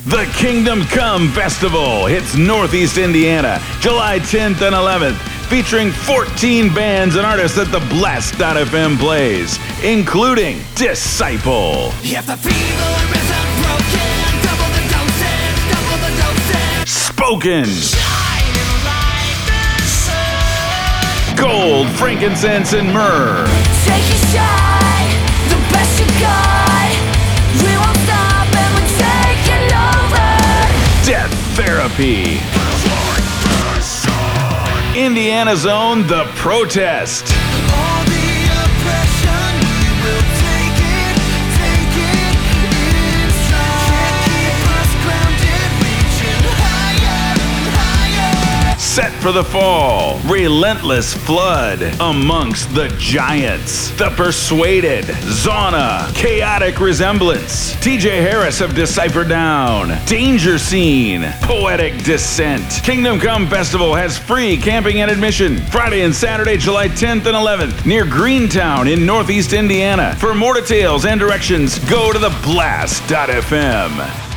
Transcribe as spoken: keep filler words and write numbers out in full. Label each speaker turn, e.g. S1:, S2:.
S1: The Kingdom Come Festival hits Northeast Indiana July tenth and eleventh, featuring fourteen bands and artists that the Blast dot f m plays, including Disciple,
S2: If the fever isn't broken, double the doses, double the doses.
S1: Spoken,
S2: Shining like the sun.
S1: Gold, Frankincense, and Myrrh,
S2: Take a shot, the best you got. We won't stop and we're taking over.
S1: Death Therapy, Indiana's own The Protest,
S2: All the oppression, we will take it, take it in stride. Keep us grounded, reaching higher and higher.
S1: set for the fall, Relentless Flood, Amongst the Giants, The Persuaded, Zona, Chaotic Resemblance, T J Harris of Decipher Down, Danger Scene, Poetic Descent. Kingdom Come Festival has free camping and admission Friday and Saturday, July tenth and eleventh, near Greentown in Northeast Indiana. For more details and directions, go to the blast dot f m.